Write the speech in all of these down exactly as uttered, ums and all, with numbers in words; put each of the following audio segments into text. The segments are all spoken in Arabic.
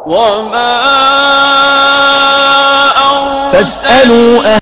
وما فاسألوا أهل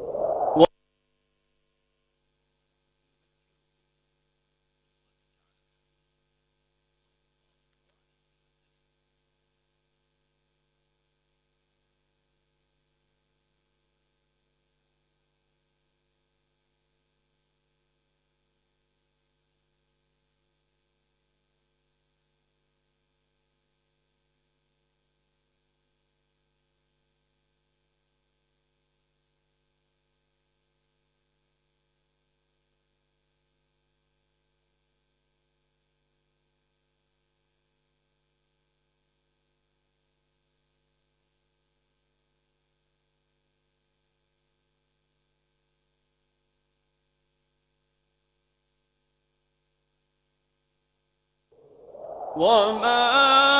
وما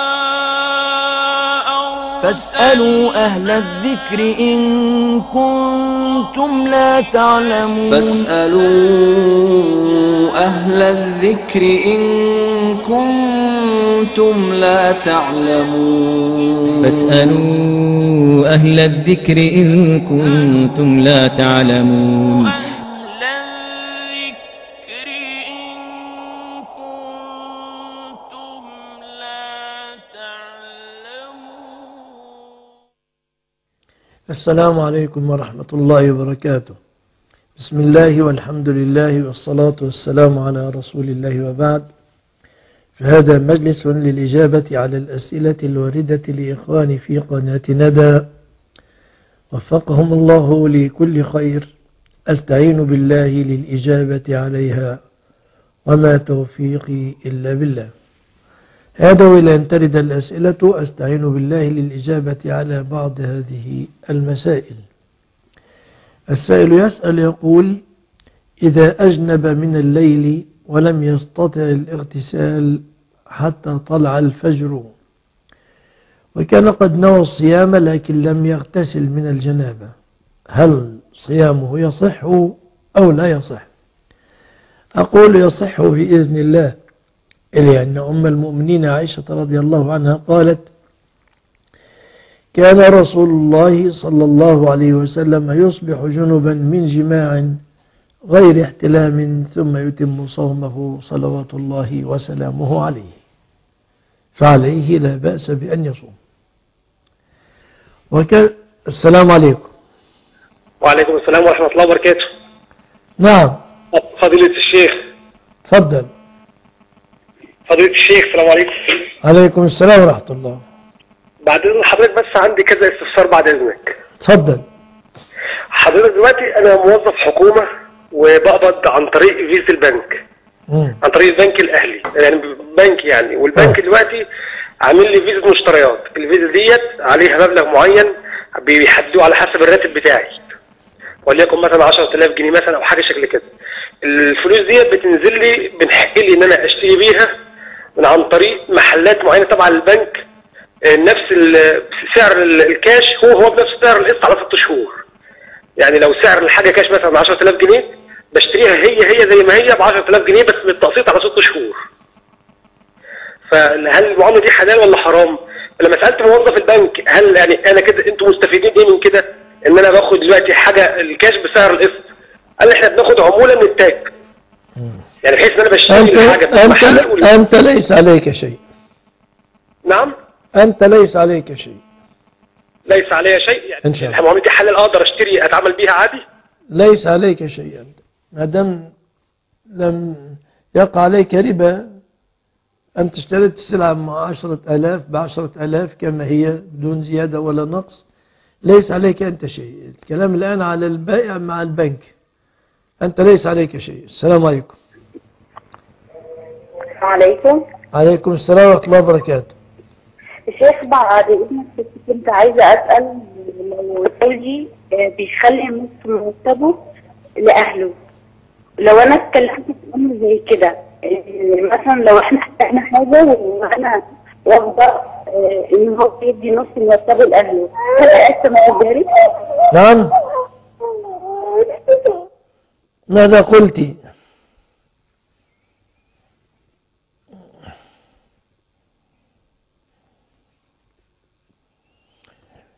فاسألوا أهل الذكر إن كنتم لا تعلمون فاسألوا أهل الذكر إن كنتم لا تعلمون فاسألوا أهل الذكر إن كنتم لا تعلمون السلام عليكم ورحمة الله وبركاته. بسم الله والحمد لله والصلاة والسلام على رسول الله وبعد. فهذا مجلس للإجابة على الأسئلة الواردة لإخواني في قناة ندى وفقهم الله لكل خير. أستعين بالله للإجابة عليها وما توفيقي إلا بالله. هذا وإلى أن ترد الأسئلة أستعين بالله للإجابة على بعض هذه المسائل. السائل يسأل يقول: إذا أجنب من الليل ولم يستطع الاغتسال حتى طلع الفجر وكان قد نوى الصيام لكن لم يغتسل من الجنابة، هل صيامه يصح أو لا يصح؟ أقول يصح بإذن الله، لأن أم المؤمنين عائشة رضي الله عنها قالت: كان رسول الله صلى الله عليه وسلم يصبح جنبا من جماع غير احتلام ثم يتم صومه صلوات الله وسلامه عليه، فعليه لا بأس بأن يصوم. وكان السلام عليكم. وعليكم السلام ورحمة الله وبركاته. نعم فضيلة الشيخ. تفضل. فضيلة الشيخ السلام عليكم. عليكم السلام ورحمة الله. بعد إذن حضرتك بس عندي كذا استفسار بعد إذنك. تفضل. حضرتك دلوقتي أنا موظف حكومة وبقبض عن طريق فيزا البنك. مم. عن طريق البنك الأهلي، يعني بنك يعني، والبنك دلوقتي عامل لي فيزا مشتريات. الفيزا ديت عليها مبلغ معين بيحددوه على حسب الراتب بتاعي، وليكن مثلا عشرة آلاف جنيه مثلا أو حاجة شكل كده. الفلوس ديت بتنزل لي، بنحق لي إن أنا أشتري بيها من عن طريق محلات معينة تبع البنك، نفس سعر الكاش هو هو بنفس سعر القسط على ست شهور. يعني لو سعر الحاجة كاش مثلا عشرة آلاف جنيه بشتريها هي هي زي ما هي ب عشرة آلاف جنيه بس بالتقسيط على ست شهور. فهل المعاملة دي حلال ولا حرام؟ لما سألت موظف البنك هل يعني أنا كده أنتوا مستفيدين إيه من كده؟ إن أنا باخد دلوقتي حاجة الكاش بسعر القسط، قال لي إحنا بناخد عمولة من التاج، يعني بحيث إن أنا بشتري أنت الحاجة أنت, أنت ليس عليك شيء. نعم؟ أنت ليس عليك شيء. ليس علي شيء يعني المعاملة دي حلال، أقدر أشتري أتعامل بيها عادي؟ ليس عليك شيء أنت، ما دام لم يقع عليك ربا، أنت اشتريت السلعة مع عشرة آلاف بعشرة آلاف كما هي بدون زيادة ولا نقص، ليس عليك أنت شيء. الكلام الآن على البائع مع البنك، أنت ليس عليك شيء. السلام عليكم. عليكم. عليكم السلام ورحمة الله وبركاته. الشيخ بعد إذنك كنت عايزة أسأل، لو زوجي بيخلي نص مرتبه لأهله، لو أنا اتكلمت في أمر زي كده، مثلا لو احنا احتاجنا حاجة وأنا واخدة إن هو يدي نص مرتبه لأهله، هل أقسم التجاري؟ نعم. ماذا قلتي؟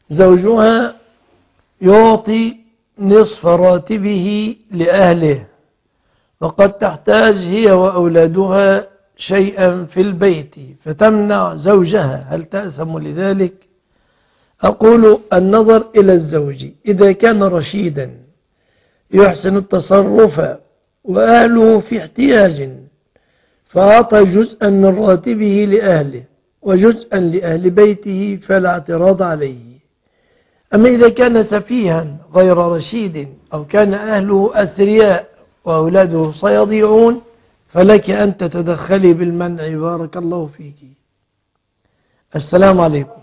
زوجها يعطي نصف راتبه لأهله، وقد تحتاج هي وأولادها شيئا في البيت فتمنع زوجها، هل تأثم لذلك؟ أقول النظر إلى الزوج إذا كان رشيدا يحسن التصرف وأهله في احتياج فأعطى جزءا من راتبه لأهله وجزءا لأهل بيته فلا اعتراض عليه. أما إذا كان سفيها غير رشيد أو كان أهله أثرياء وأولاده سيضيعون فلك أن تتدخلي بالمنع. بارك الله فيك. السلام عليكم.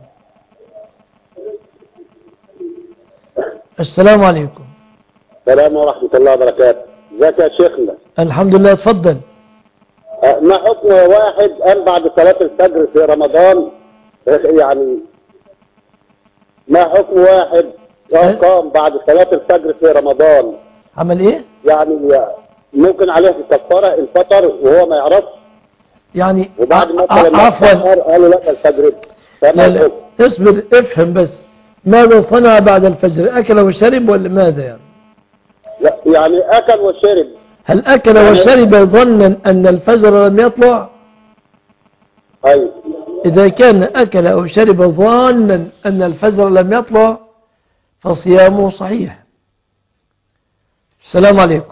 السلام عليكم. السلام ورحمة الله وبركاته. ازيك يا شيخنا؟ الحمد لله. اتفضل. ما حكم واحد قام بعد صلاة الفجر في رمضان، يعني ما حكم واحد قام بعد صلاة الفجر في رمضان عمل ايه؟ يعني ممكن عليه كفارة الفطر وهو ما يعرفش، يعني وبعد مثلا عفوا قالوا لا الفجر. لا لا اصبر افهم بس، ماذا صنع بعد الفجر؟ أكل وشرب ولا ماذا يعني؟ لا يعني أكل وشرب. هل أكل يعني وشرب ظنا أن الفجر لم يطلع؟ أيوة. إذا كان أكل أو شرب ظنا أن الفجر لم يطلع فصيامه صحيح. السلام عليكم.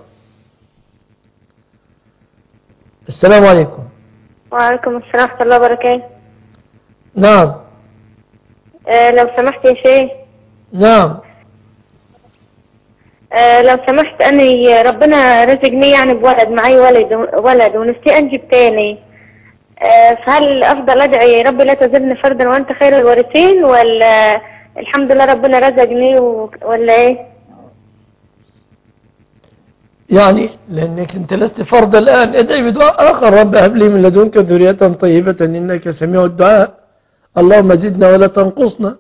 السلام عليكم. وعليكم السلام ورحمة الله وبركاته. نعم. آه لو سمحت يا شيخ. نعم. آه لو سمحت أني ربنا رزقني يعني بولد، معي ولد ولد ونفسي أنجب تاني، آه فهل أفضل أدعي ربي لا تزدني فردا وأنت خير الوارثين، ولا الحمد لله ربنا رزقني ولا إيه؟ يعني لأنك أنت لست فرد الآن، ادعي بدعاء آخر: رب هب لي من لدنك ذرية طيبة إنك سميع الدعاء، اللهم زدنا ولا تنقصنا.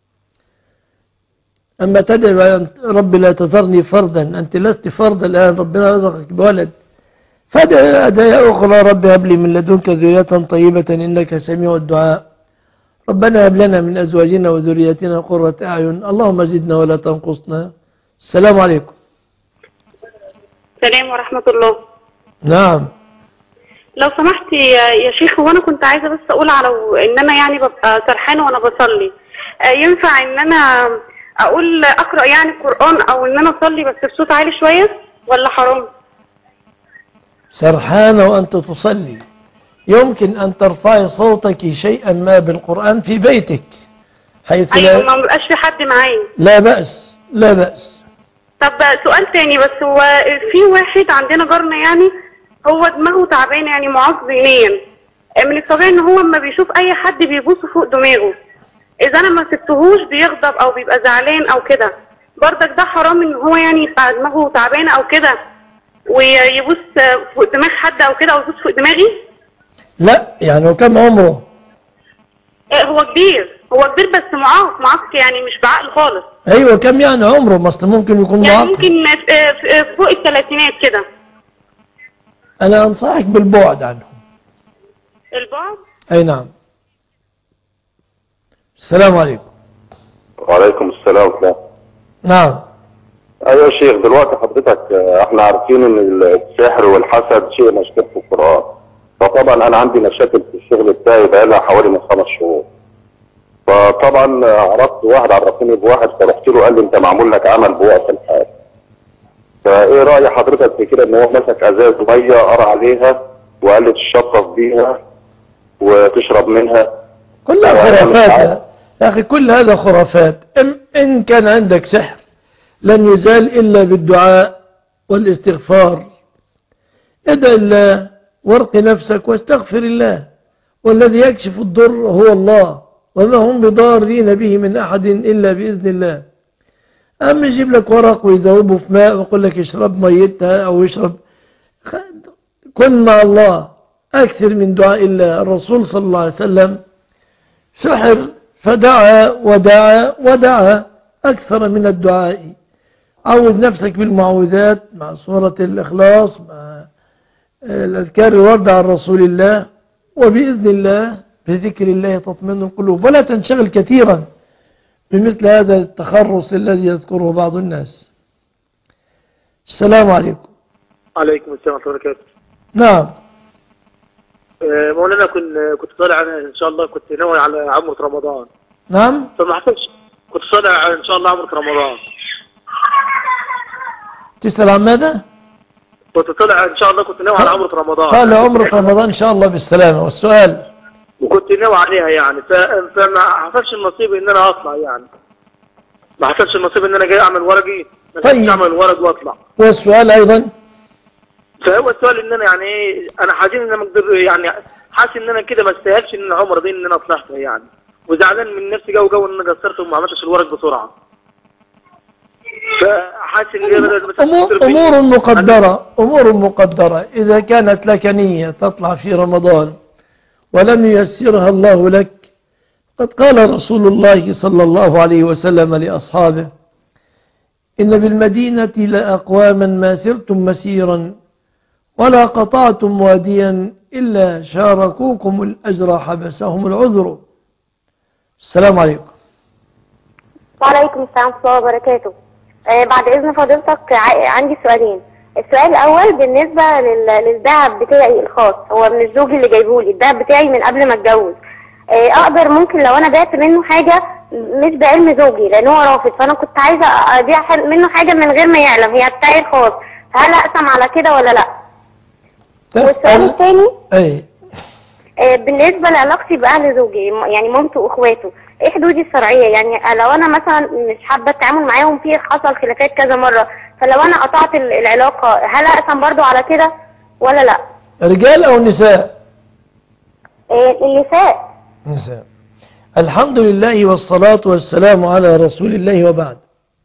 أما تدعي رب لا تذرني فردا، أنت لست فرد الآن، ربنا رزقك بولد، فادعي أدعية أخرى: رب هب لي من لدنك ذرية طيبة إنك سميع الدعاء، ربنا هب لنا من أزواجنا وذريتنا قرة أعين، اللهم زدنا ولا تنقصنا. السلام عليكم. السلام ورحمة الله. نعم. لو سمحت يا شيخ، هو أنا كنت عايزة بس أقول على إن أنا يعني ببقى سرحانة وأنا بصلي، ينفع إن أنا أقول أقرأ يعني القرآن أو إن أنا أصلي بس بصوت عالي شوية ولا حرام؟ سرحانة وأنت تصلي يمكن أن ترفعي صوتك شيئا ما بالقرآن في بيتك حيث أيوة لا... ما بقاش في حد معايا. لا بأس لا بأس. طب سؤال تاني بس، هو في واحد عندنا جارنا يعني هو دماغه تعبان يعني معاق ذهنيا، من الطبيعي ان هو لما بيشوف اي حد بيبوس فوق دماغه، اذا انا ما سبتهوش بيغضب او بيبقى زعلان او كده، برضك ده حرام ان هو يعني يبقى دماغه تعبانه او كده ويبوس فوق دماغ حد او كده او يبوس فوق دماغي؟ لا يعني هو كم عمره؟ هو كبير هو كبير بس معاق معاق يعني مش بعقل خالص. ايوه كم يعني عمره؟ ما اصل ممكن يكون معاق يعني ممكن فوق الثلاثينات كده. انا انصحك بالبعد عنه. البعد؟ اي نعم. السلام عليكم. وعليكم السلام ورحمة. نعم. ايوه يا شيخ، دلوقتي حضرتك احنا عارفين ان السحر والحسد شيء مشكور في القرآن، فطبعا انا عندي مشاكل في الشغل بتاعي بقالها حوالي من خمس شهور، فطبعا عرفت واحد عرفني بواحد فرحت له قال لي انت معمول لك عمل بوقت الحال، فايه رأي حضرتك في كده ان هو مسك ازاز ميه قرا عليها وقال لي تشطف بيها وتشرب منها؟ كلها خرافات يا اخي، كل هذا خرافات. ان كان عندك سحر لن يزال الا بالدعاء والاستغفار، ادعي الله وارق نفسك واستغفر الله، والذي يكشف الضر هو الله، وما هم بضارين به من احد الا باذن الله. أما يجيب لك ورق ويذوبه في ماء ويقول لك اشرب ميتها أو اشرب، كن مع الله أكثر من دعاء الله. الرسول صلى الله عليه وسلم سحر فدعا ودعا ودعا أكثر من الدعاء. عود نفسك بالمعوذات مع سورة الإخلاص مع الأذكار الوردة عن رسول الله، وبإذن الله بذكر الله تطمئن القلوب. ولا تنشغل كثيرا بمثل هذا التخرص الذي يذكره بعض الناس. السلام عليكم. عليكم السلام ورحمة الله وبركاته. نعم. مولانا كنت كنت طالع انا ان شاء الله، كنت ناوي على عمرة رمضان. نعم. فما حصلش، كنت طالع ان شاء الله عمرة رمضان. تسأل عن ماذا؟ كنت طالع ان شاء الله، كنت ناوي على عمرة رمضان. قال عمرة رمضان ان شاء الله بالسلامة. والسؤال؟ وكنت ناوي عليها يعني، فما حصلش النصيب ان انا اطلع يعني. ما حصلش النصيب ان انا جاي اعمل ورقي، طيب اعمل ورق واطلع. والسؤال ايضا؟ فهو السؤال ان انا يعني ايه، انا حزين ان انا مقدر يعني، حاسس ان انا كده ما استاهلش ان العمره دي ان انا طلعتها يعني، وزعلان من نفسي جو جو ان انا قصرت وما عملتش الورق بسرعه. فحاسس ان امور امور مقدره، امور مقدره. اذا كانت لك نيه تطلع في رمضان ولم ييسرها الله لك، قد قال رسول الله صلى الله عليه وسلم لاصحابه: إن بالمدينة لأقواما ما سرتم مسيرا ولا قطعتم واديا إلا شاركوكم الأجر حبسهم العذر. السلام عليكم. وعليكم السلام ورحمة الله وبركاته. آه بعد إذن فضيلتك عندي سؤالين. السؤال الأول بالنسبة للذهب بتاعي الخاص، هو من الزوج اللي جايبولي الذهب بتاعي من قبل ما اتجوز. آه أقدر ممكن لو أنا بعت منه حاجة مش بعلم زوجي لأن هو رافض، فأنا كنت عايزة أبيع منه حاجة من غير ما يعلم، هي بتاعي الخاص، هل أقسم على كده ولا لأ؟ والسؤال الثاني أي آه بالنسبة لعلاقتي بأهل زوجي يعني مامته وإخواته، إيه حدودي الشرعية؟ يعني لو أنا مثلا مش حابة التعامل معاهم، فيه حصل خلافات كذا مرة، فلو أنا قطعت العلاقة هل أقسم برضو على كده ولا لأ؟ رجال أو نساء؟ آه النساء. نساء. الحمد لله والصلاة والسلام على رسول الله وبعد.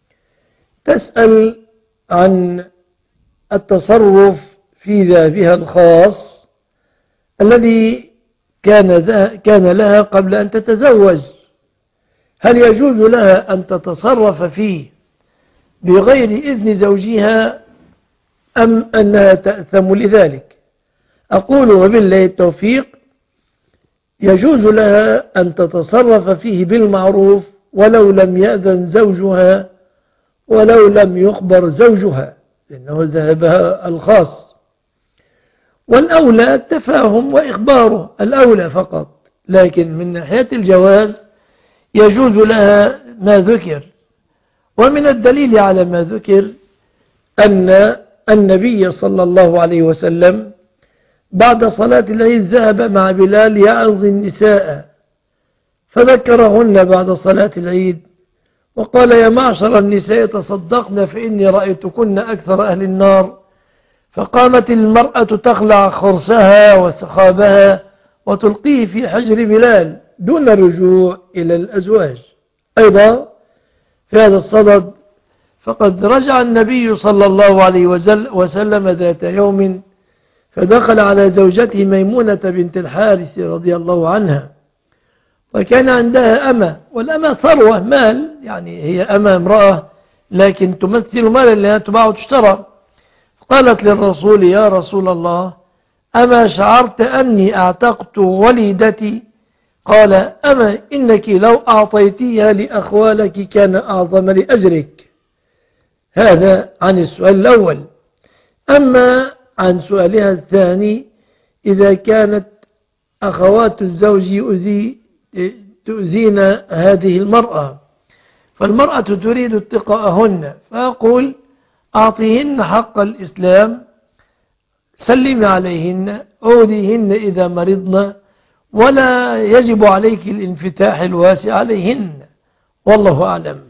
تسأل عن التصرف في ذهبها الخاص الذي كان كان لها قبل أن تتزوج، هل يجوز لها أن تتصرف فيه بغير إذن زوجها أم أنها تأثم لذلك؟ أقول وبالله التوفيق: يجوز لها أن تتصرف فيه بالمعروف ولو لم يأذن زوجها ولو لم يخبر زوجها، لأنه ذهبها الخاص، والأولى التفاهم وإخباره الأولى فقط. لكن من ناحية الجواز يجوز لها ما ذكر، ومن الدليل على ما ذكر أن النبي صلى الله عليه وسلم بعد صلاة العيد ذهب مع بلال يعظ النساء، فذكرهن بعد صلاة العيد وقال: يا معشر النساء تصدقن فإني رأيتكن أكثر أهل النار. فقامت المرأة تخلع خرسها وسخابها وتلقيه في حجر بلال دون الرجوع إلى الأزواج. أيضا في هذا الصدد فقد رجع النبي صلى الله عليه وسلم ذات يوم فدخل على زوجته ميمونة بنت الحارث رضي الله عنها، وكان عندها أمة، والأمة ثروة مال، يعني هي أمة امرأة لكن تمثل مالا لأنها تباع وتشترى. قالت للرسول: يا رسول الله، أما شعرت أني أعتقت وليدتي؟ قال: أما إنك لو أعطيتيها لأخوالك كان أعظم لأجرك. هذا عن السؤال الأول. أما عن سؤالها الثاني: إذا كانت أخوات الزوج يؤذي تؤذين هذه المرأة، فالمرأة تريد اتقاءهن، فأقول: أعطيهن حق الإسلام، سلمي عليهن، عوديهن إذا مرضن، ولا يجب عليك الانفتاح الواسع عليهن، والله أعلم.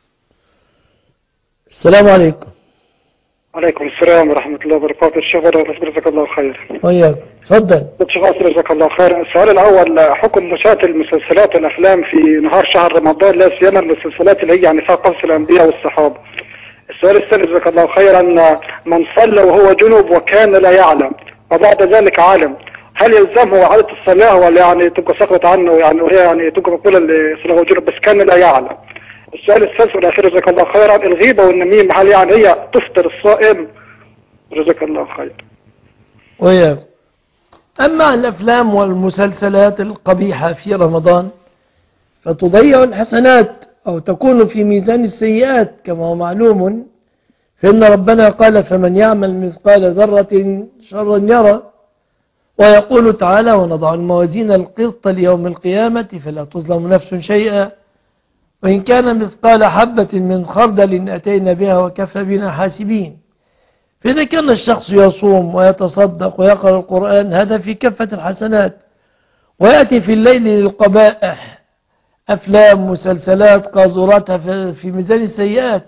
السلام عليكم. عليكم السلام ورحمة الله وبركاته. الشيخ جزاك الله خير. وياك، تفضل. الشيخ جزاك الله خير. السؤال الأول: حكم مشاهدة المسلسلات والأفلام في نهار شهر رمضان، لا سيما المسلسلات اللي هي يعني فيها قصص الأنبياء والصحابة. السؤال الثاني جزاك الله خيرا: من صلى وهو جنوب وكان لا يعلم وبعد ذلك عالم، هل يلزمه إعادة الصلاة ولا يعني تبقى سقطت عنه، يعني وهي يعني تبقى مقبولة لصلاة وهو جنوب بس كان لا يعلم؟ السؤال الثالث والأخير جزاك الله خيرا: الغيبة والنميمة هل يعني هي تفطر الصائم؟ جزاك الله خير. وياك. أما الأفلام والمسلسلات القبيحة في رمضان فتضيع الحسنات أو تكون في ميزان السيئات كما هو معلوم، فإن ربنا قال فمن يعمل مثقال ذرة شرا يرى، ويقول تعالى ونضع الموازين القسط ليوم القيامة فلا تظلم نفس شيئا وإن كان مثقال حبة من خردل أتينا بها وكفى بنا حاسبين. فإذا كان الشخص يصوم ويتصدق ويقرأ القرآن هذا في كفة الحسنات، ويأتي في الليل للقبائح أفلام مسلسلات قاذورات في ميزان السيئات،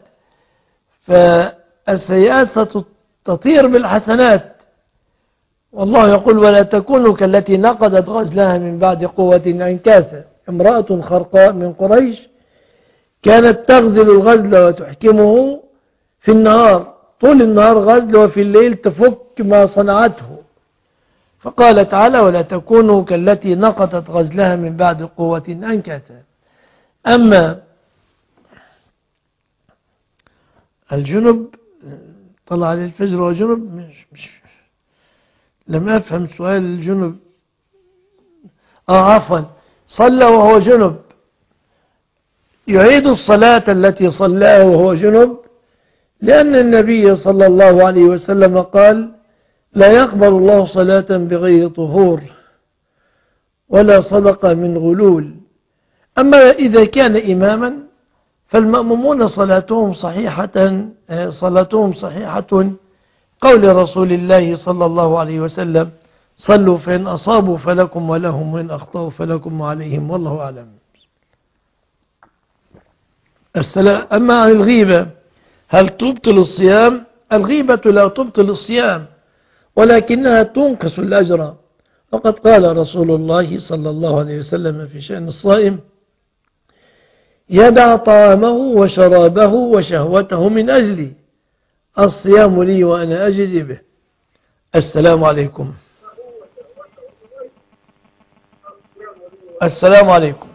فالسيئات ستطير بالحسنات. والله يقول ولا تكونوا كالتي نقضت غزلها من بعد قوة أنكاثا. امرأة خرقاء من قريش كانت تغزل الغزل وتحكمه في النهار، طول النهار غزل وفي الليل تفك ما صنعته، فقال تعالى ولا تكونوا كالتي نقضت غزلها من بعد قوة أنكاثا. أما الجنب طلع عليه الفجر وجنب مش مش لم أفهم سؤال الجنب. آه عفوا، صلى وهو جنب يعيد الصلاة التي صلاها وهو جنب، لأن النبي صلى الله عليه وسلم قال لا يقبل الله صلاة بغير طهور ولا صدقة من غلول. أما إذا كان إماما فالمأمومون صلاتهم صحيحة صلاتهم صحيحة قول رسول الله صلى الله عليه وسلم صلوا فإن أصابوا فلكم ولهم وإن أخطأوا فلكم وعليهم والله أعلم. السلام. أما عن الغيبة هل تبطل الصيام؟ الغيبة لا تبطل الصيام ولكنها تنقص الأجر، وقد قال رسول الله صلى الله عليه وسلم في شأن الصائم يدع طعامه وشرابه وشهوته من أجلي الصيام لي وأنا أجزي به. السلام عليكم. السلام عليكم.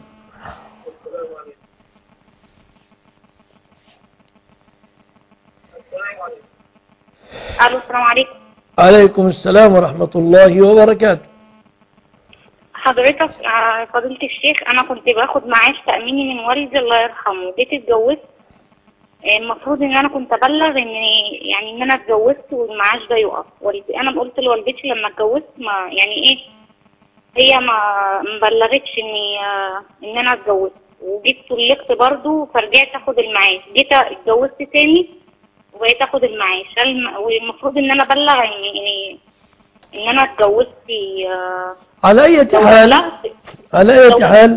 الو السلام عليكم. عليكم السلام ورحمة الله وبركاته. حضرتك فضيلة الشيخ أنا كنت باخد معاش تأميني من والدي الله يرحمه، جيت اتجوزت المفروض ان انا كنت ابلغ ان يعني ان انا اتجوزت والمعاش ده يقف. والدي انا قلت لوالدتي لما اتجوزت ما يعني ايه هي ما مبلغتش اني ان انا اتجوزت، وجيت طلقت برضو فرجعت اخد المعاش، جيت اتجوزت تاني وبقيت اخد المعاش. والمفروض ان انا ابلغ ان ان انا اتجوزت. على اي حال على اي حال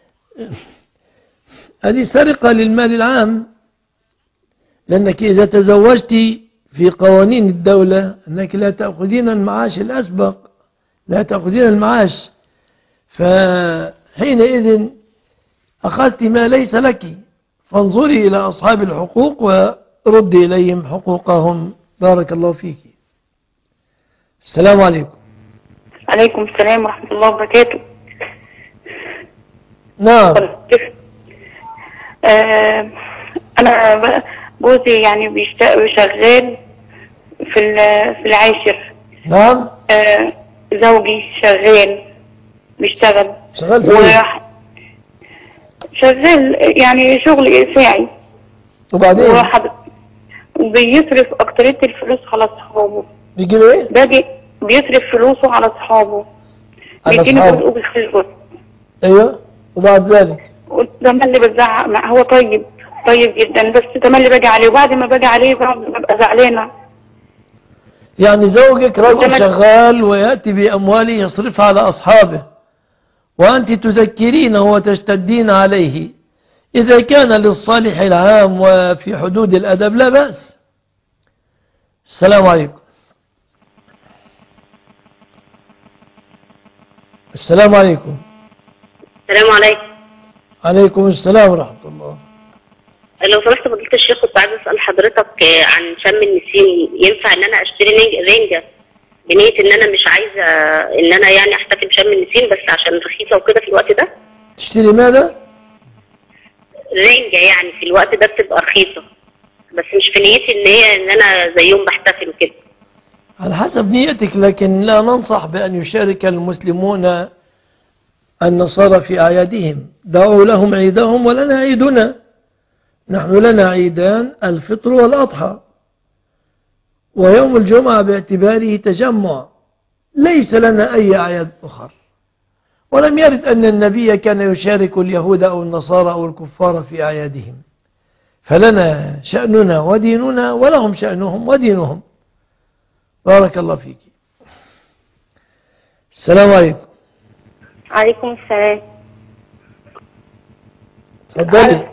هذه سرقة للمال العام، لأنك إذا تزوجت في قوانين الدولة أنك لا تأخذين المعاش الأسبق، لا تأخذين المعاش، فحينئذ أخذت ما ليس لك، فانظري إلى أصحاب الحقوق وردي إليهم حقوقهم. بارك الله فيك. السلام عليكم. عليكم السلام ورحمة الله وبركاته. نعم. آه أنا جوزي يعني بيشتغل شغال في في العاشر. نعم. آه زوجي شغال بيشتغل شغال في شغال يعني شغل ساعي، وبعدين بيصرف أكترية الفلوس على أصحابه. بيجيب ايه؟ باجي بيصرف فلوسه على أصحابه، بيديني جزء وبيخلي جزء. ايوه. وبعد ذلك تملي بتزعق معه، هو طيب طيب جدا بس تملي باجي عليه، وبعد ما باجي عليه ببقى زعلانه. يعني زوجك رجل شغال ويأتي بأمواله يصرفها على أصحابه وأنت تذكرينه وتشتدين عليه، إذا كان للصالح العام وفي حدود الأدب لا بأس. السلام عليكم. السلام عليكم. السلام عليكم. عليكم السلام ورحمة الله. لو سمحت فضيلة الشيخ كنت عايز اسال حضرتك عن شم النسيم، ينفع ان انا اشتري رنجة بنية ان انا مش عايزة ان انا يعني احتفل بشم النسيم بس عشان رخيصة وكده في الوقت ده؟ تشتري ماذا؟ رنجة يعني في الوقت ده بتبقى رخيصة بس مش في نيتي ان هي ان انا زيهم بحتفل وكده. على حسب نيتك، لكن لا ننصح بأن يشارك المسلمون النصارى في أعيادهم، دعوا لهم عيدهم ولنا عيدنا. نحن لنا عيدان، الفطر والأضحى، ويوم الجمعة باعتباره تجمع، ليس لنا أي أعياد أخرى. ولم يرد أن النبي كان يشارك اليهود أو النصارى أو الكفار في أعيادهم، فلنا شأننا وديننا ولهم شأنهم ودينهم. بارك الله فيك. السلام عليكم. عليكم السلام. تفضلي.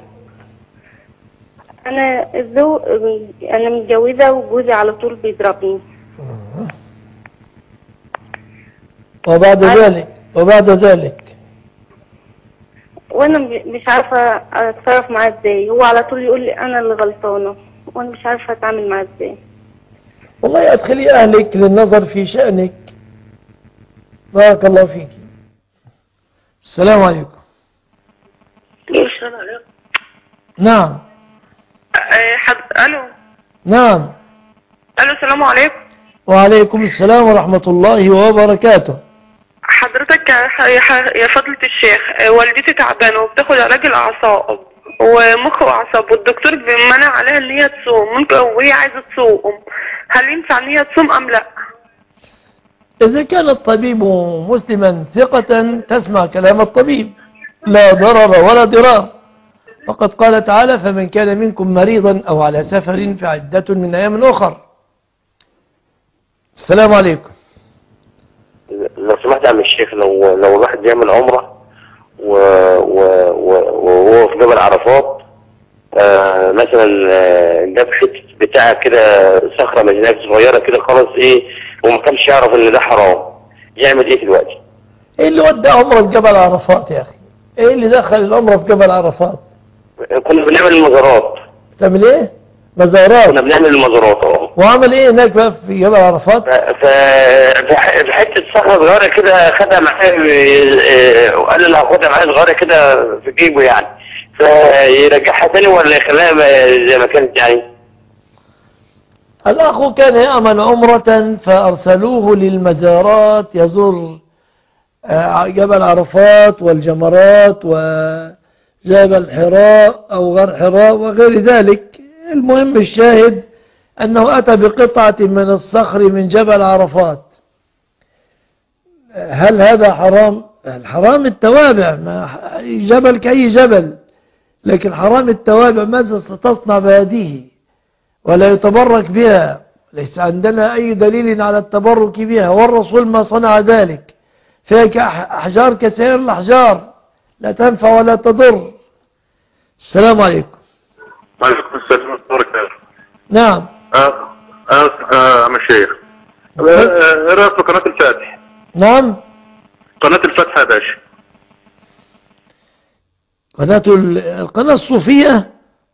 أنا الزو... أنا متجوزة وجوزي على طول بيضربني. وبعد ذلك وبعد ذلك وأنا مش عارفة أتصرف معاه إزاي. هو على طول يقول لي أنا اللي غلطانة، وأنا مش عارفة أتعامل معاه إزاي. والله أدخلي أهلك للنظر في شأنك. بارك الله فيك. السلام عليكم. السلام عليكم. نعم. حد الو. نعم. الو السلام عليكم. وعليكم السلام ورحمة الله وبركاته. حضرتك يا فضلة الشيخ، والدتي تعبانة وبتاخد علاج الأعصاب ومخ وأعصاب، والدكتور بيمنع عليها إن هي تصوم، ممكن وهي عايزة تصوم، هل ينفع إن هي تصوم أم لا؟ إذا كان الطبيب مسلما ثقة تسمع كلام الطبيب، لا ضرر ولا ضرار، وقد قال تعالى: فمن كان منكم مريضا أو على سفر فعدة من أيام أخر. السلام عليكم. لو سمحت يا عم الشيخ، لو لو الواحد بيعمل عمره وهو في جبل عرفات، آه مثلا جاب حته بتاع كده صخره مجنيه صغيره كده خلاص، ايه وما كانش يعرف ان ده حرام، يعمل ايه دلوقتي؟ ايه اللي ودى عمره في جبل عرفات يا اخي؟ ايه اللي دخل العمره في جبل عرفات؟ كنا بنعمل المزارات. بتعمل ايه؟ مزارات. كنا بنعمل المزارات. اه وعمل ايه هناك بقى في جبل عرفات؟ في حته صخره صغيره كده خدها معاه، وقال لي هاخدها معايا صغيره كده في جيبه يعني، فيرجعها تاني ولا يخليها زي ما كانت يعني؟ الأخ كان يعمل عمرة فأرسلوه للمزارات يزور جبل عرفات والجمرات وجبل حراء أو غار حراء وغير ذلك. المهم الشاهد أنه أتى بقطعة من الصخر من جبل عرفات. هل هذا حرام؟ الحرام التوابع، ما جبل كأي جبل، لكن حرام التوابع. ماذا ستصنع بهذه؟ ولا يتبرك بها، ليس عندنا أي دليل على التبرك بها، والرسول ما صنع ذلك. فيها أحجار كسائر الأحجار، لا تنفع ولا تضر. السلام عليكم. وعليكم السلام ورحمة الله وبركاته. نعم. اه اه اه عم الشيخ، ايه رايك في قناة الفاتح؟ نعم. قناة الفتح يا باشا. قناة القناة الصوفية.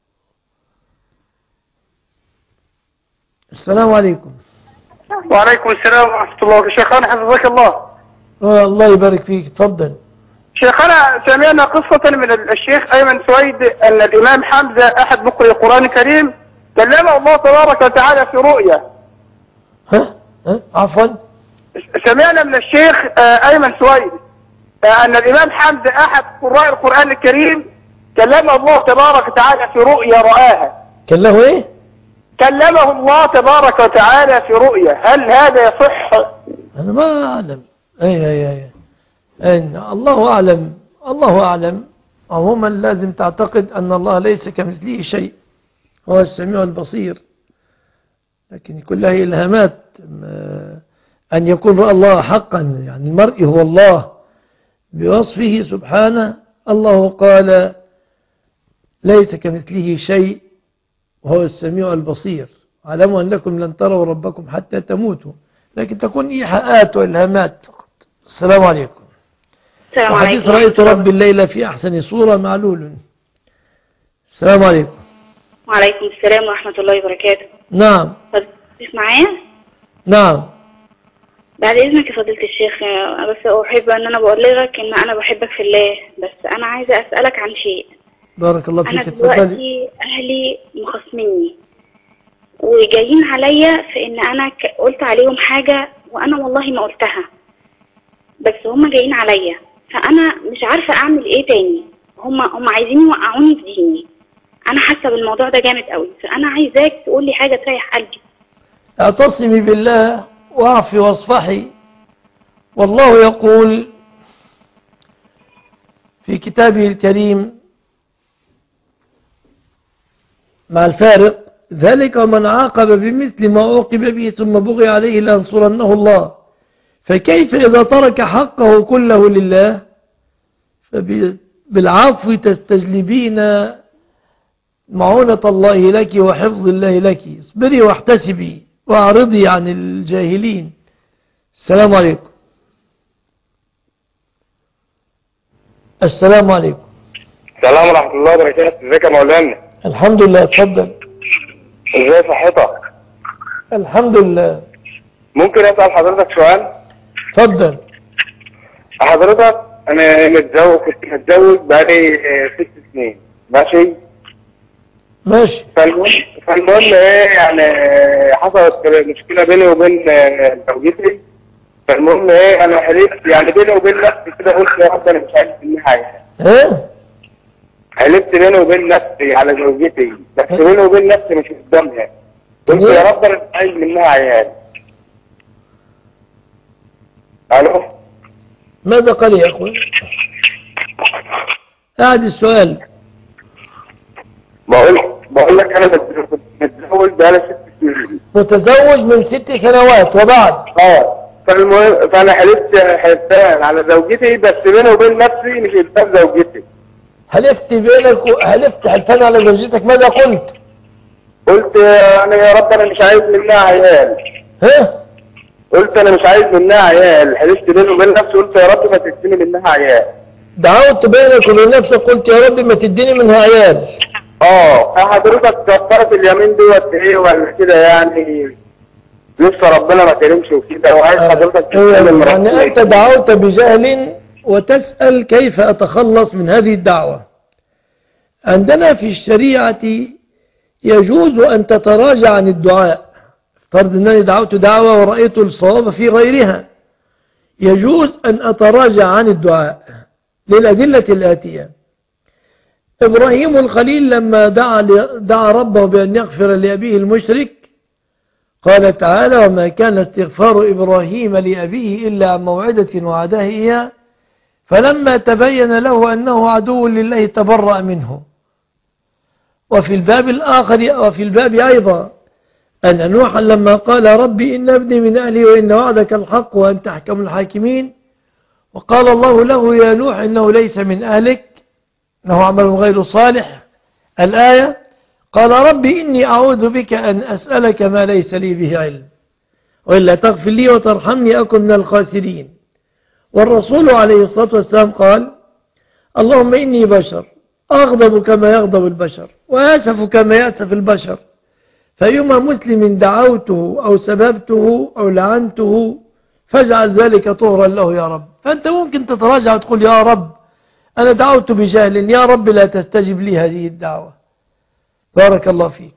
السلام عليكم. وعليكم السلام ورحمة الله وبركاته. شيخنا حفظك الله. الله يبارك فيك، تفضل. شيخنا سمعنا قصة من الشيخ أيمن سويد أن الإمام حمزة أحد مقرئ القرآن الكريم كلمه الله تبارك وتعالى في رؤيا. ها؟ ها؟ عفوا. سمعنا من الشيخ أيمن سويد أن الإمام حمزة أحد قراء القرآن الكريم كلمه الله تبارك وتعالى في رؤيا رآها. كلمه إيه؟ كلمه الله تبارك وتعالى في رؤيا، هل هذا يصح؟ أنا ما أعلم. أي أي أي أين الله أعلم، الله أعلم. عموما لازم تعتقد أن الله ليس كمثله شيء، هو السميع البصير، لكن كلها إلهامات. أن يكون رأى الله حقا، يعني المرء هو الله بوصفه سبحانه. الله قال ليس كمثله شيء وهو السميع البصير. علموا أنكم لن تروا ربكم حتى تموتوا، لكن تكون إيحاءات وإلهامات فقط. السلام عليكم. السلام وحديث عليكم. رأيت رب الليلة في أحسن صورة معلول. السلام عليكم. وعليكم السلام ورحمة الله وبركاته. نعم. تسمع معايا؟ نعم. بعد إذنك يا فضيلة الشيخ، بس أحب أن أنا بقولك أن أنا بحبك في الله، بس أنا عايزة أسألك عن شيء. بارك الله أنا فيك. دلوقتي أهلي مخصميني وجايين عليا في إن أنا قلت عليهم حاجة وأنا والله ما قلتها، بس هم جايين عليا، فأنا مش عارفة أعمل إيه تاني. هم هم عايزين يوقعوني في ديني. انا حاسه بالموضوع ده جامد قوي، فانا عايزاك تقول لي حاجه تريح قلبي. اعتصمي بالله واعفي واصفحي. والله يقول في كتابه الكريم مع الفارق: ذلك ومن عاقب بمثل ما عوقب به ثم بغي عليه لينصرنه الله. فكيف إذا ترك حقه كله لله؟ فبالعفو تستجلبين معونة الله لك وحفظ الله لك. اصبري واحتسبي واعرضي عن الجاهلين. السلام عليكم. السلام عليكم. السلام ورحمة الله وبركاته. ازيك يا مولانا؟ الحمد لله. اتفضل. ازاي صحتك؟ الحمد لله. ممكن اسأل حضرتك سؤال؟ اتفضل. حضرتك انا متزوج، كنت متزوج بقالي ست سنين. ماشي ماشي. فالمهم فالمهم ايه يعني حصلت مشكلة بيني وبين زوجتي. فالمهم ايه انا حلفت يعني بيني وبين نفسي كده، قلت يا رب انا مش عايز منها حاجة. ايه؟ حلفت بيني وبين نفسي على زوجتي، بس بيني وبين نفسي مش قدامها. قلت يا رب انا مش عايز منها عيال. الو؟ ماذا قال يا اخوان؟ قاعد السؤال. بقول بقول لك انا متزوج بقالي ست سنين. متزوج من ست سنوات وبعد؟ اه. فالمهم فانا حلفت حلفتان على زوجتي، بس بيني وبين نفسي مش قدام زوجتي. حلفت بينك و... حلفت حلفان على زوجتك، ماذا قلت؟ قلت انا يا رب انا مش عايز منها عيال. ها؟ قلت انا مش عايز منها عيال. حلفت بيني وبين نفسي، قلت يا رب ما تديني منها عيال. دعوت بينك وبين نفسك قلت يا رب ما تديني منها عيال. اه. حضرتك كفرت اليمين دوت ايه ولا كده يعني؟ لسه ربنا ما كرمش وكده، وعايز حضرتك تتكلم. يعني انت دعوت بجهل وتسأل كيف اتخلص من هذه الدعوة. عندنا في الشريعة يجوز ان تتراجع عن الدعاء. افترض انني دعوت دعوة ورأيت الصواب في غيرها، يجوز ان اتراجع عن الدعاء للأدلة الآتية. إبراهيم الخليل لما دعا, دعا ربه بأن يغفر لأبيه المشرك قال تعالى: وما كان استغفار إبراهيم لأبيه إلا عن موعدة وعدها إياه فلما تبين له أنه عدو لله تبرأ منه. وفي الباب الآخر وفي الباب أيضا أن نوحا لما قال: ربي إن ابني من أهلي وإن وعدك الحق وأنت أحكم الحاكمين، وقال الله له: يا نوح إنه ليس من أهلك إنه عمل غير صالح. الآية: قال ربي إني أعوذ بك أن أسألك ما ليس لي به علم وإلا تغفر لي وترحمني أكن من الخاسرين. والرسول عليه الصلاة والسلام قال: اللهم إني بشر أغضب كما يغضب البشر وأسف كما يأسف البشر، فأيما مسلم دعوته أو سببته أو لعنته فاجعل ذلك طهرا له يا رب. فأنت ممكن تتراجع وتقول: يا رب أنا دعوت بجهل، يا رب لا تستجب لي هذه الدعوة. بارك الله فيك.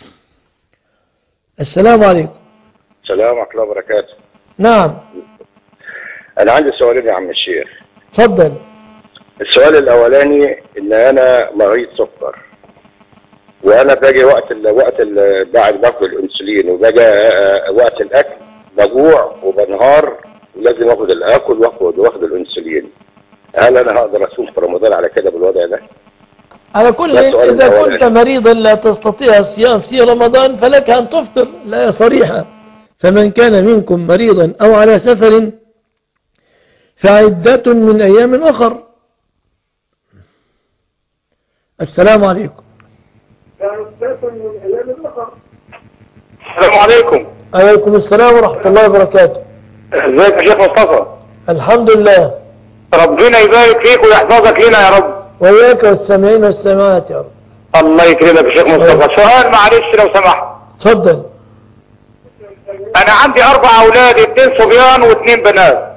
السلام عليكم. السلام ورحمة الله وبركاته. نعم. أنا عندي سؤالين يا عم الشيخ. تفضل. السؤال الأولاني إن أنا مريض سكر، وأنا باجي وقت ال وقت ال بعد باخد الأنسولين، وباجي وقت الأكل بجوع وبنهار ولازم آخد الآكل وآخد واخد الأنسولين. هل أنا هقدر أصوم في رمضان على كده بالوضع ده؟ على كل إذا كنت مريضا لا تستطيع الصيام في رمضان فلك أن تفطر. لا صريحة: فمن كان منكم مريضا أو على سفر فعدة من أيام أخر. السلام عليكم. السلام عليكم. عليكم السلام ورحمة الله وبركاته. ازيك يا شيخ مصطفى؟ الحمد لله. ربنا يبارك فيك ويحفظك لنا يا رب. وإياك والسامعين والسامعات يا رب. الله يكرمك يا شيخ مصطفى. سؤال معلش لو سمحت. اتفضل. انا عندي اربع اولاد، اثنين صبيان واثنين بنات.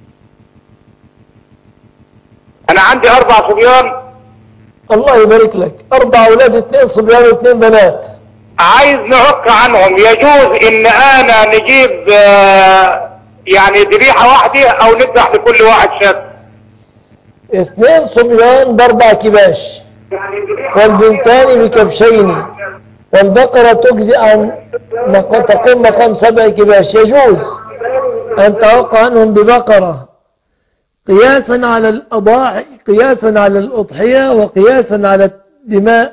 انا عندي اربع صبيان. الله يبارك لك. اربع اولاد، اثنين صبيان واثنين بنات. عايز نعق عنهم، يجوز ان انا نجيب آه يعني ذبيحة واحدة او نذبح لكل واحد شاب؟ اثنين صبيان باربع كباش. والبنتان بكبشين والبقرة تجزئ عن تقوم مقام سبع كباش، يجوز أن توقع عنهم ببقرة قياسا على الأضاحي، قياسا على الأضحية، وقياسا على دماء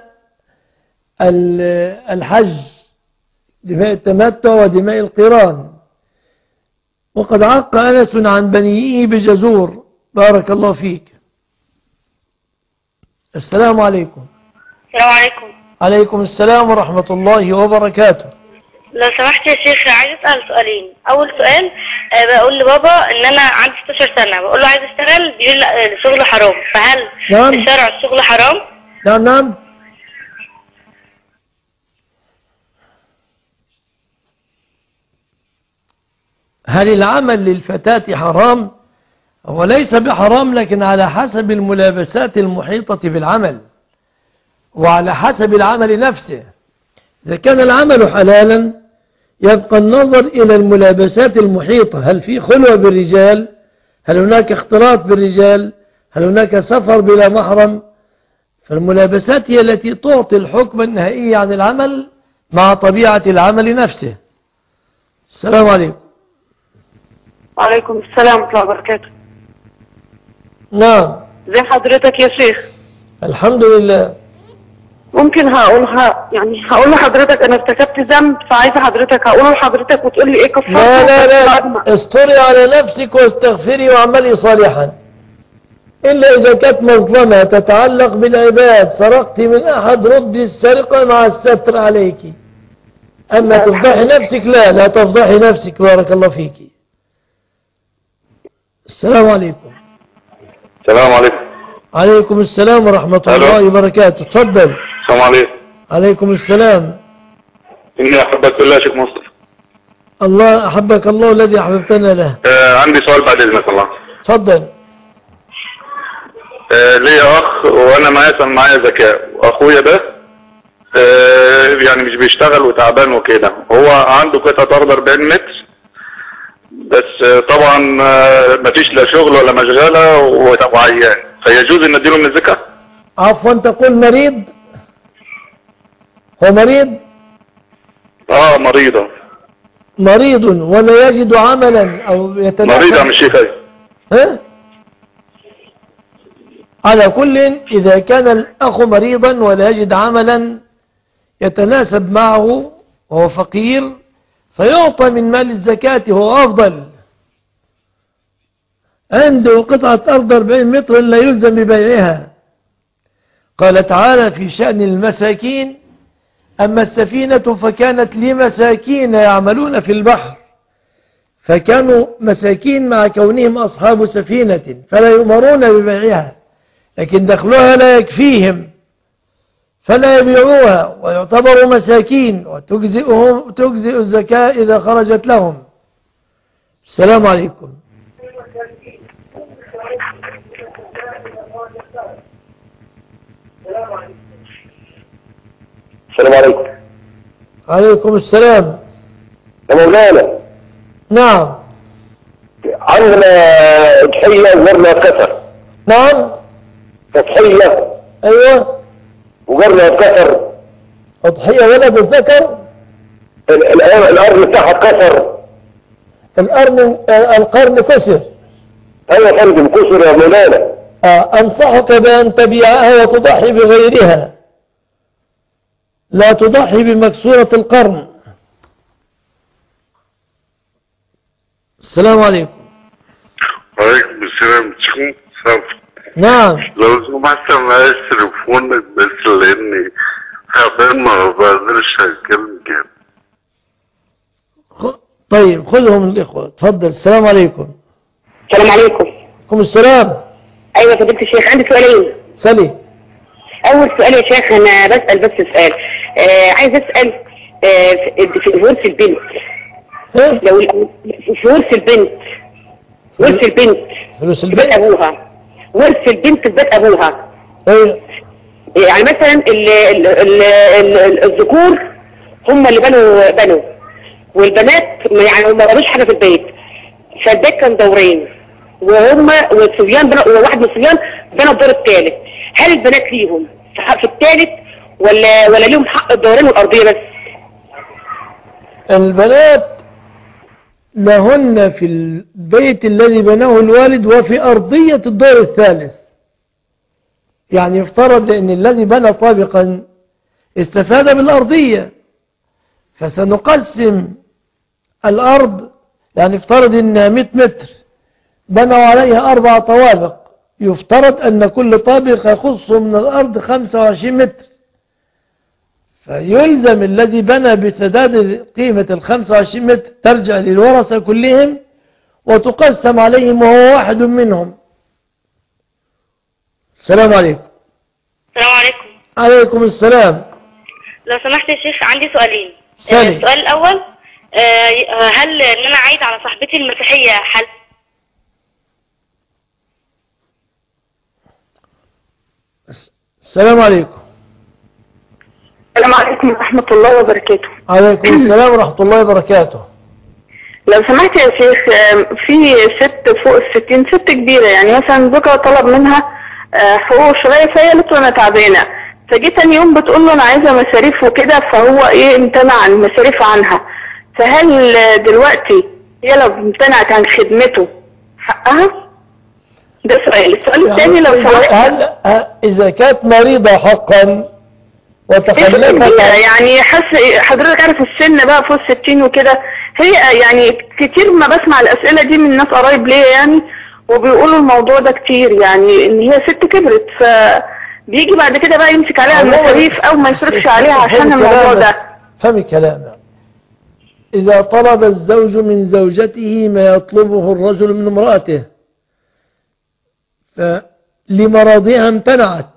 الحج، دماء التمتع ودماء القران. وقد عق أنس عن بنيه بجزور. بارك الله فيك. السلام عليكم. السلام عليكم. عليكم السلام ورحمة الله وبركاته. لو سمحت يا شيخ عايز اسال سؤالين. اول سؤال أه بقول لبابا ان انا عندي ستاشر سنه، بقول له عايز اشتغل، بيقول لا الشغل حرام، فهل نعم. في الشرع الشغل حرام؟ نعم نعم. هل العمل للفتاة حرام؟ هو ليس بحرام، لكن على حسب الملابسات المحيطة بالعمل وعلى حسب العمل نفسه. إذا كان العمل حلالا يبقى النظر إلى الملابسات المحيطة، هل في خلوة بالرجال، هل هناك اختلاط بالرجال، هل هناك سفر بلا محرم. فالملابسات هي التي تعطي الحكم النهائي عن العمل مع طبيعة العمل نفسه. السلام عليكم. وعليكم السلام ورحمة الله وبركاته. نعم. زي حضرتك يا شيخ؟ الحمد لله. ممكن هقولها يعني هقول لحضرتك انا ارتكبت ذنب، فعايزه حضرتك هقوله لحضرتك وتقول لي ايه كفارته. لا لا لا استري على نفسك واستغفري واعملي صالحا، الا اذا كانت مظلمه تتعلق بالعباد، سرقت من احد رد السرقه مع الستر عليك. اما تفضحي نفسك لا لا تفضحي نفسك. بارك الله فيك. السلام عليكم. السلام عليكم. عليكم السلام ورحمة الله وبركاته. تفضل. السلام عليكم. عليكم السلام. إني أحبك بالله شيخ مصطفى. الله أحبك الله الذي أحببتنا له. آه عندي سؤال بعد إذنك الله. تفضل. آه لي أخ وأنا معايا معايا زكاة، وأخويا ده آه يعني مش بيشتغل وتعبان وكده، هو عنده قطعة أرض أربعين متر بس طبعا مفيش لا شغل ولا مشغلة وعيان، فيجوز ان نديله من الزكاة؟ عفوا تقول مريض؟ هو مريض؟ اه مريضة. مريض ولا يجد عملا او يتناسب. مريضة مش شيخ. ها؟ على كل اذا كان الاخ مريضا ولا يجد عملا يتناسب معه وهو فقير فيعطى من مال الزكاة، هو أفضل. عنده قطعة أرض أربعين متر لا يلزم ببيعها. قال تعالى في شأن المساكين: أما السفينة فكانت لمساكين يعملون في البحر، فكانوا مساكين مع كونهم أصحاب سفينة فلا يؤمرون ببيعها، لكن دخلها لا يكفيهم فلا يبيعوها ويعتبروا مساكين وتجزئهم تجزئ الزكاة إذا خرجت لهم. السلام عليكم. السلام عليكم. عليكم السلام. يا مولانا. نعم. عندنا تضحية وغيرنا كسر. نعم. تضحية. أيوه. وغيرنا كسر. تضحية ولد الذكر. الأرض بتاعها كسر. القرن القرن كسر. أيوة يا فندم كسر يا مولانا. آه أنصحك بأن تبيعها وتضحي بغيرها، لا تضحي بمكسورة القرن. السلام عليكم. وعليكم السلام. نعم. لو سمحت معايا تليفونك بس لاني تعبان ما بقدرش اتكلم كده. طيب خذهم من الإخوة. تفضل. السلام عليكم. السلام عليكم. عليكم السلام. أيوة فضيلة الشيخ عندي سؤالين. سلي. أول سؤال يا شيخ أنا بسأل بس سؤال آه عايز أسأل آه في ورث البنت. لو في ورث البنت ورث البنت في بيت أبوها، ورث البنت في بيت أبوها. ايوه. يعني مثلا ال ال ال ال الذكور هم اللي بنوا بنوا والبنات يعني ما بنوش حاجة في البيت، فالبيت كان دورين وهم والصبيان بنوا، وواحد من الصبيان بنوا الدور الثالث. هل البنات ليهم في الثالث، ولا ولا ليهم حق الدورين والارضيه بس؟ البنات لهن في البيت الذي بناه الوالد وفي أرضية الدور الثالث. يعني يفترض أن الذي بنى طابقا استفاد بالأرضية، فسنقسم الأرض. يعني يفترض أنها مئة متر بنوا عليها أربع طوابق، يفترض أن كل طابق يخص من الأرض خمسة وعشرين متر، فيلزم الذي بنى بسداد قيمة ال خمسة وعشرين متر ترجع للورثة كلهم وتقسم عليهم وهو واحد منهم. السلام عليكم. السلام عليكم. عليكم السلام. لو سمحت يا شيخ عندي سؤالين. سالي. السؤال الأول، هل ان انا عايد على صاحبتي المسيحية حل؟ السلام عليكم. السلام عليكم ورحمة الله وبركاته. عليكم السلام ورحمة الله وبركاته. لو سمحت يا شيخ، في ست فوق الستين، ست كبيرة يعني، مثلا زوجها طلب منها حقوق شوية فهي قالت له أنا تعبانة، فجيت تاني يوم بتقول له أنا عايزة مصاريف وكده، فهو إيه امتنع عن المصاريف عنها. فهل دلوقتي هي لو امتنعت عن خدمته حقها؟ ده سؤال. السؤال الثاني لو سمحت، هل إذا كانت مريضة حقا وتخلفت يعني حس حضرتك عارف السن بقى فوق الستين وكده، هي يعني كتير ما بسمع الأسئلة دي من ناس قرايب ليا يعني، وبيقولوا الموضوع ده كتير، يعني ان هي ست كبرت فبيجي بعد كده بقى يمسك عليها المصاريف او ما يصرفش عليها عشان الموضوع ده. فهمي كلامنا. إذا طلب الزوج من زوجته ما يطلبه الرجل من امرأته، فلمرضها امتنعت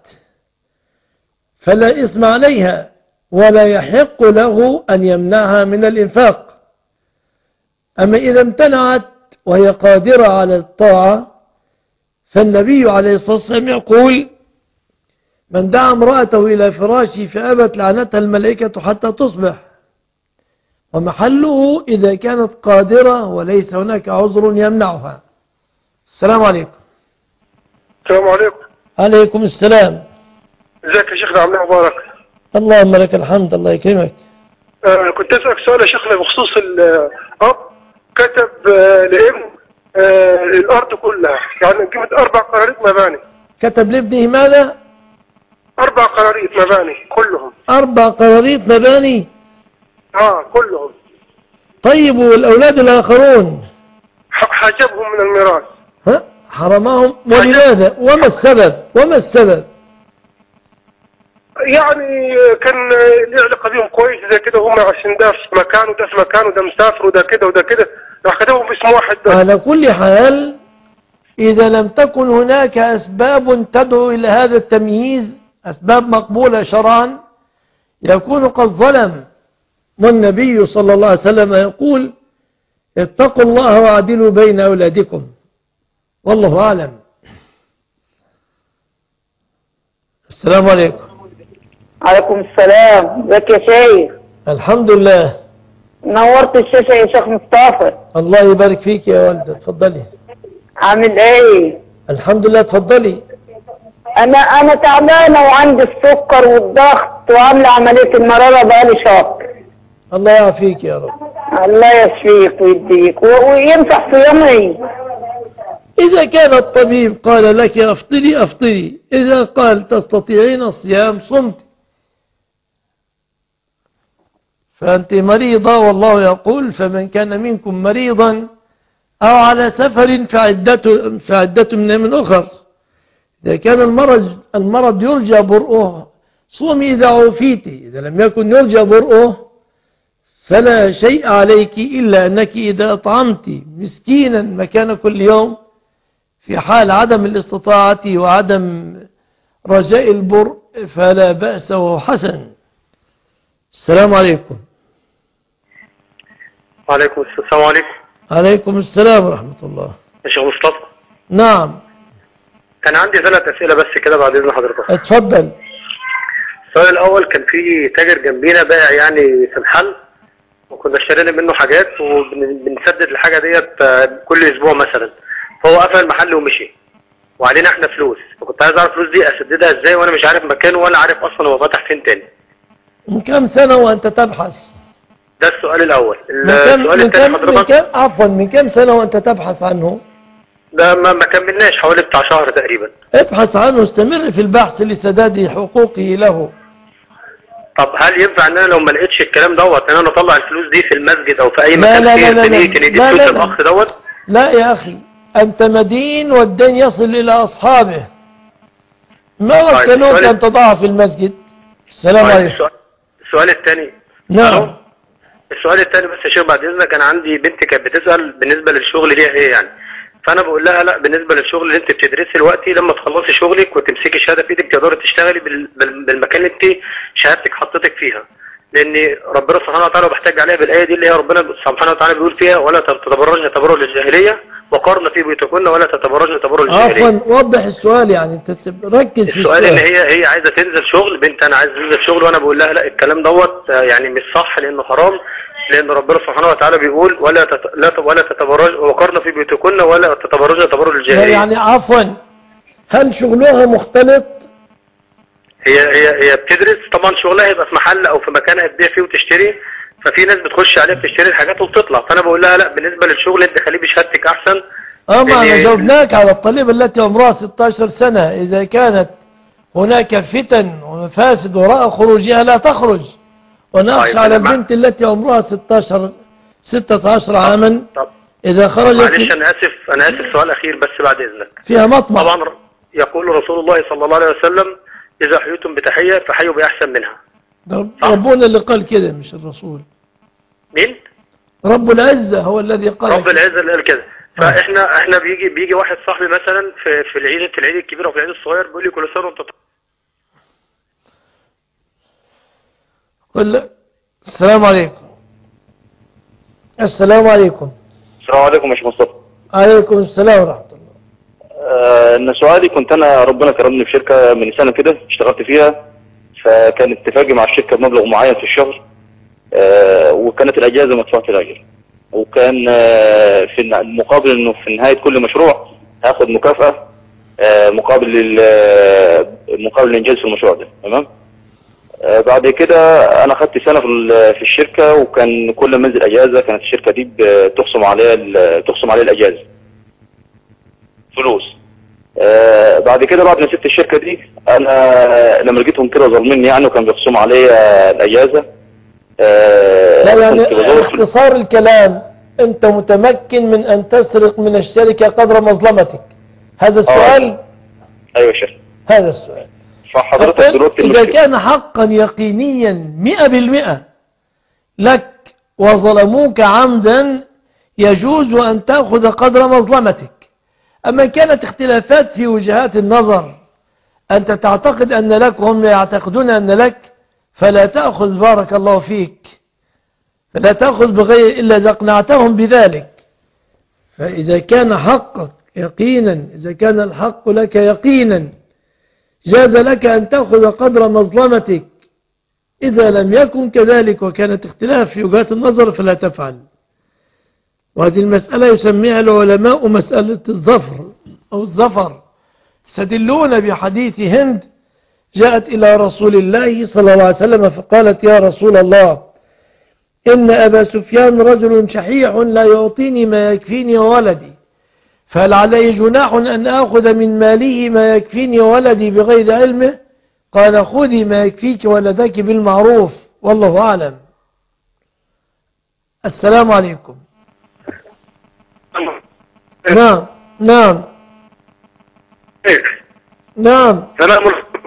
فلا إثم عليها، ولا يحق له أن يمنعها من الإنفاق. أما إذا امتنعت وهي قادرة على الطاعة، فالنبي عليه الصلاة والسلام يقول: من دعا امرأته إلى فراشه فأبت لعنتها الملائكة حتى تصبح. ومحله إذا كانت قادرة وليس هناك عذر يمنعها. السلام عليكم. السلام عليكم. عليكم السلام. ازيك يا شيخنا، عامل ايه؟ مبارك. اللهم لك الحمد، الله يكرمك. آه كنت اسالك سؤال يا شيخنا بخصوص الاب كتب آه لابنه آه الارض كلها، يعني قيمه اربع قراريط مباني. كتب لابنه ماذا؟ اربع قراريط مباني كلهم. اربع قراريط مباني؟ اه كلهم. طيب والأولاد الآخرون؟ حجبهم من الميراث. ها؟ حرمهم؟ ولماذا؟ وما السبب؟ وما السبب؟ يعني كان ليه علاقة بيهم كويس زي كده، هم عشان ده في مكان وده في مكان وده مسافر وده كده وده كده، راح كتبهم باسم واحد بس. على كل حال، إذا لم تكن هناك أسباب تدعو إلى هذا التمييز، أسباب مقبولة شرعا، يكون قد ظلم. والنبي صلى الله عليه وسلم يقول: اتقوا الله واعدلوا بين أولادكم. والله أعلم. السلام عليكم. عليكم السلام. ازيك يا شيخ؟ الحمد لله. نورت الشاشة يا شيخ مصطفى. الله يبارك فيك يا والدة، اتفضلي. عامل ايه؟ الحمد لله، اتفضلي. انا انا تعبانة وعندي السكر والضغط وعاملة عملية المرارة بقالي شهر. الله يعافيك يا رب. الله يشفيك ويديك. وينفع صيامي؟ إذا كان الطبيب قال لك أفطري أفطري، إذا قال تستطيعين الصيام صمت. فأنت مريضة، والله يقول: فمن كان منكم مريضا أو على سفر فعدته فعدته من من أخر. إذا كان المرض المرض يرجى برؤه صومي إذا عافيتي، إذا لم يكن يرجى برؤه فلا شيء عليك إلا أنك إذا أطعمت مسكينا مكان كل يوم في حال عدم الاستطاعة وعدم رجاء البر فلا بأس وهو حسن. السلام عليكم. وعليكم السلام. عليكم. عليكم السلام ورحمة الله. يا شيخ مصطفى. نعم. كان عندي ثلاث أسئلة بس كده بعد إذن حضرتك. اتفضل. السؤال الأول، كان في تاجر جنبينا بايع يعني في المحل، وكنا اشترينا منه حاجات وبنسدد الحاجة ديت كل أسبوع مثلا، فهو قفل المحل ومشي. وعلينا احنا فلوس، فكنت عايز اعرف الفلوس دي اسددها ازاي وانا مش عارف مكانه ولا عارف اصلا هو فاتح فين تاني. من كم سنة وانت تبحث؟ ده السؤال الاول. من كم السؤال من الثاني كم من حضرتك، كم عفوا من كم سنة وانت تبحث عنه؟ ده ما, ما كملناش، حوالي بتاع شهر تقريبا. ابحث عنه، استمر في البحث لسداد حقوقه له. طب هل ينفع ان انا لو ما لقيتش الكلام دوت ان انا اطلع الفلوس دي في المسجد او في اي لا مكان لا لا خير لا لا. بنية ان دي لا فلوس لا لا. الاخ دوت؟ لا يا أخي، أنت مدين والدين يصل إلى أصحابه، ما طيب، مكنوك السؤال- أن تضعها في المسجد. السلام طيب، عليكم. السؤال السؤال الثاني. نعم. السؤال الثاني بس يا شيخ بعد اذنك، انا عندي بنت كانت بتسال بالنسبه للشغل ليها ايه يعني، فانا بقول لها لا، بالنسبه للشغل اللي انت بتدرسي دلوقتي لما تخلصي شغلك وتمسكي شهاده في ايدك تقدري تشتغلي بال- بال- بالمكان اللي انت شهادتك حطتك فيها، لان ربنا سبحانه وتعالى بحتاج عليها بالايه دي اللي هي ربنا سبحانه وتعالى بيقول فيها ولا تتبرجن تبرج الجاهليه وقرن في بيوتكن ولا تتبرجن تبرج الجاهليه. عفوا، وضح السؤال يعني، انت تسب- ركز في السؤال السؤال. ان هي هي عايزه تنزل شغل، بنت انا عايزه تنزل شغل وانا بقول لها لا، الكلام دوت آه، يعني مش صح لانه حرام، لان ربنا سبحانه وتعالى بيقول ولا تت... لا ت... ولا تتبرج وقرن في بيوتكن ولا تتبرجن تبرج الجاهليه. يعني عفوا، هل شغلها مختلط؟ هي هي هي بتدرس طبعا، شغلها هيبقى في محل او في مكان هتبيع فيه وتشتري، ففي ناس بتخش عليها بتشتري الحاجات وبتطلع، فانا بقول لها لا، بالنسبه للشغل انت خليه بشهادتك احسن. اه، ما يعني- انا جاوبناك على الطالبة التي عمرها ستة عشر سنة، إذا كانت هناك فتن ومفاسد وراء خروجها لا تخرج، ونخشى طيب، على أنا مع- البنت التي عمرها ستة عشر ستة عشر عاما طب إذا خرجت معلش انا اسف انا اسف سؤال اخير بس بعد اذنك. فيها مطمع. طبعا ر- يقول رسول الله صلى الله عليه وسلم اذا حييتم بتحيه فحيوا باحسن منها. ربنا اللي قال كده مش الرسول. مين؟ رب العزة هو الذي قال رب كده. العزه اللي قال كده. فاحنا احنا بيجي بيجي واحد صاحبي مثلا في في العيد في العيد الكبير او في العيد الصغير بيقول لي كل سنه وانت طيب. قل السلام عليكم. السلام عليكم. السلام عليكم يا شيخ مصطفى. عليكم السلام ورحمة الله. آه، ان سؤالي، كنت انا ربنا كرمني في شركه من سنه كده اشتغلت فيها، فكان اتفاقي مع الشركه بمبلغ معين في الشهر، آه، وكانت الاجازه مدفوعه الاجر، وكان آه، في المقابل انه في نهايه كل مشروع هاخد مكافاه آه، مقابل ال- مقابل الانجاز في المشروع ده، تمام. آه، بعد كده انا خدت سنه في ال- في الشركه، وكان كل ما انزل اجازه كانت الشركه دي بتخصم عليها ال- تخصم عليها الاجازه فلوس. آه بعد كده بعد ما سبت الشركه دي، انا لما لقيتهم كده ظالميني يعني، وكان بيخصموا عليا الاجازه. آه لا يعني كنت بدور في- اختصار الكلام، أنت متمكن من أن تسرق من الشركة قدر مظلمتك، هذا السؤال. ايوه يا شيخ، هذا السؤال. فحضرتك أقول دلوقتي إذا المشكله كان حقا يقينيا مئة بالمئة لك وظلموك عمدا، يجوز أن تأخذ قدر مظلمتك. أما كانت اختلافات في وجهات النظر، أنت تعتقد أن لك وهم يعتقدون أن لك، فلا تأخذ بارك الله فيك، فلا تأخذ بغير إلا إذا اقنعتهم بذلك. فإذا كان حقك يقينا، إذا كان الحق لك يقينا، جاز لك أن تأخذ قدر مظلمتك. إذا لم يكن كذلك وكانت اختلاف في وجهات النظر فلا تفعل. وهذه المسألة يسميها العلماء مسألة الظفر أو الظفر. يستدلون بحديث هند جاءت إلى رسول الله صلى الله عليه وسلم فقالت يا رسول الله، إن أبا سفيان رجل شحيح لا يعطيني ما يكفيني وولدي، فهل علي جناح أن أخذ من ماله ما يكفيني وولدي بغير علمه؟ قال خذي ما يكفيك ولدك بالمعروف والله أعلم. السلام عليكم. نعم نعم نعم. سلام.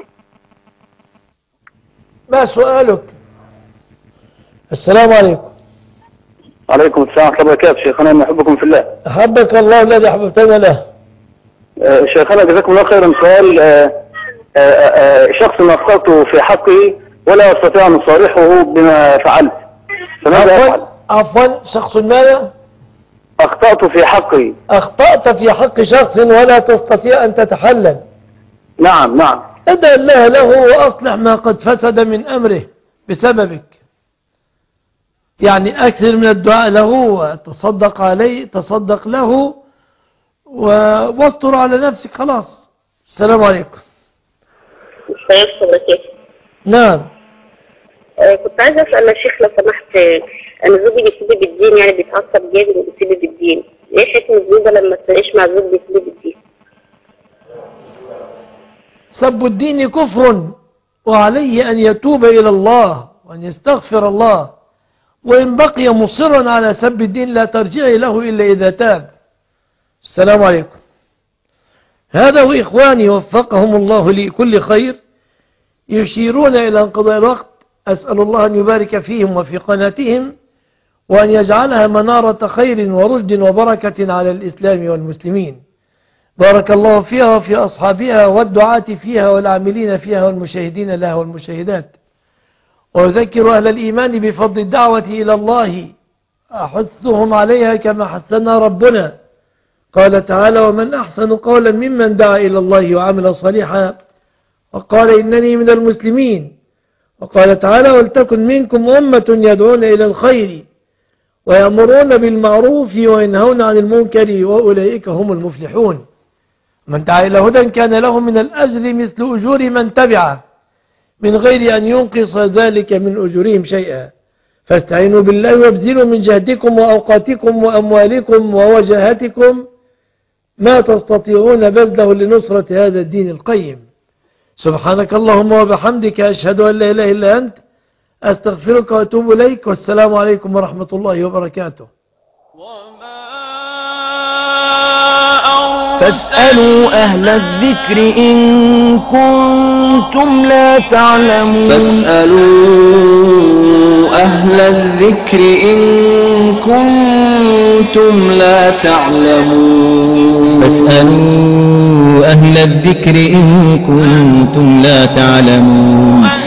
ما سؤالك؟ السلام عليكم. عليكم السلام ورحمة الله وبركاته. شيخنا نحبكم في الله. أحبك الله الذي أحببتنا له. آه، شيخنا جزاكم الله خيرا. سؤال، آه، آه، آه، شخص أخطأت في حقه ولا أستطيع أن أصارحه بما فعلت، فماذا أفعل؟ عفوا، شخص ماذا؟ أخطأت في حقه. أخطأت في حق شخص ولا تستطيع أن تتحلل. نعم نعم. ادع الله له وأصلح ما قد فسد من أمره بسببك. يعني أكثر من الدعاء له وتصدق عليه، تصدق له واستر على نفسك، خلاص. السلام عليكم. السلام عليكم. نعم. آه كنت عايزة أسأل يا شيخ لو سمحت، آه أنا زوجي بيسيب بالدين، يعني بيتعصب جامد وبيسيب بالدين، إيه حكم الزوجة لما تعيش مع زوج بيسيب بالدين؟ سب الدين كفر، وعليه أن يتوب إلى الله وأن يستغفر الله، وإن بقي مصرا على سب الدين لا ترجعي له إلا إذا تاب. السلام عليكم. هذا وإخواني وفقهم الله لكل خير يشيرون إلى انقضاء الوقت. أسأل الله أن يبارك فيهم وفي قناتهم، وأن يجعلها منارة خير ورشد وبركة على الإسلام والمسلمين. بارك الله فيها وفي أصحابها والدعاة فيها والعاملين فيها والمشاهدين لها والمشاهدات. وأذكر أهل الإيمان بفضل الدعوة إلى الله، أحثهم عليها كما حثنا ربنا. قال تعالى: ومن أحسن قولا ممن دعا إلى الله وعمل صالحا وقال إنني من المسلمين. وقال تعالى: ولتكن منكم أمة يدعون إلى الخير ويأمرون بالمعروف وينهون عن المنكر وأولئك هم المفلحون. من دعا إلى هدى كان له من الأجر مثل أجور من تبعه من غير أن ينقص ذلك من أجورهم شيئا. فاستعينوا بالله وابذلوا من جهدكم وأوقاتكم وأموالكم ووجهاتكم ما تستطيعون بذله لنصرة هذا الدين القيم. سبحانك اللهم وبحمدك، أشهد أن لا إله إلا أنت، أستغفرك وأتوب إليك، والسلام عليكم ورحمة الله وبركاته. فاسألوا أهل الذكر إن كنتم لا تعلمون. فاسألوا أهل الذكر إن كنتم لا تعلمون. فاسألوا أهل الذكر إن كنتم لا تعلمون.